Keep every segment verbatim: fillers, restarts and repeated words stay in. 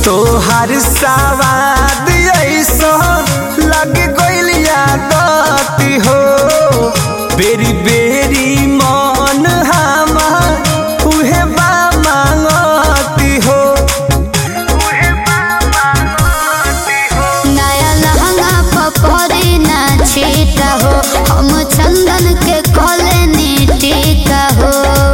तोहार सवाद ऐसा लग गइल यादती हो बेरी बेरी मन हमार उहे बा मांगती हो। नया लहंगा पपरी ना छीटा हो हम चंदन के कोले नीटिका हो।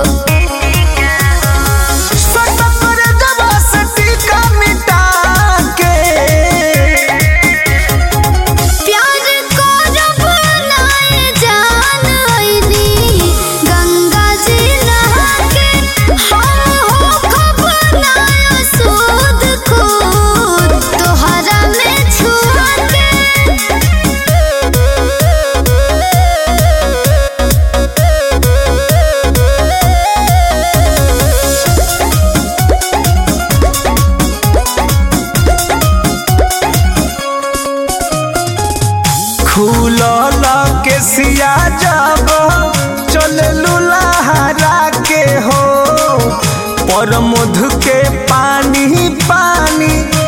खुलल के सिया जब चले लुलहरा के हो पर मधु के पानी पानी